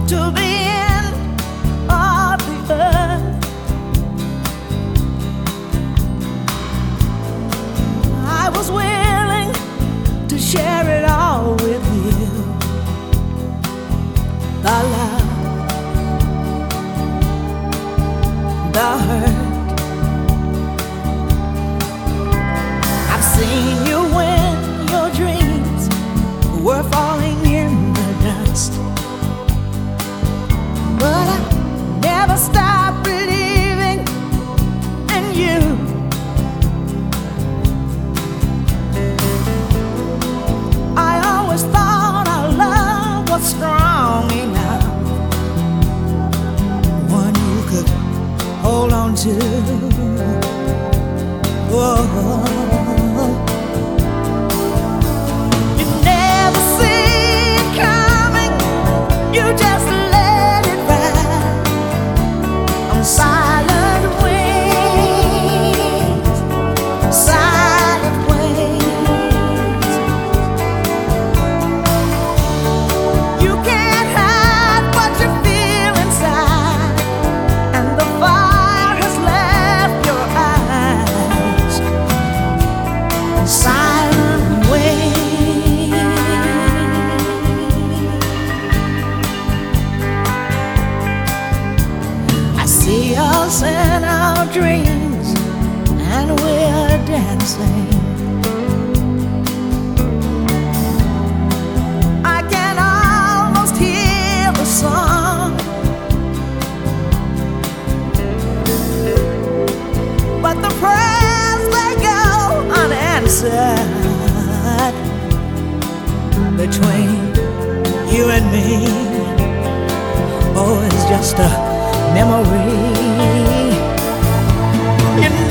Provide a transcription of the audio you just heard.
to the end of the earth. I was willing to share it all with you. The love, the hurt. I've seen you when your dreams were falling in the dust, but I never stopped believing in you. I always thought our love was strong enough, one you could hold on to. Whoa. You never see it coming, you just let it ride on silent wings, silent wings. You can't hide what you feel inside, and the fire has left your eyes. Silent wings. I see us in our dreams, and we're dancing. I can almost hear the song, but the prayers they go unanswered between you and me. Oh, it's just a memory. You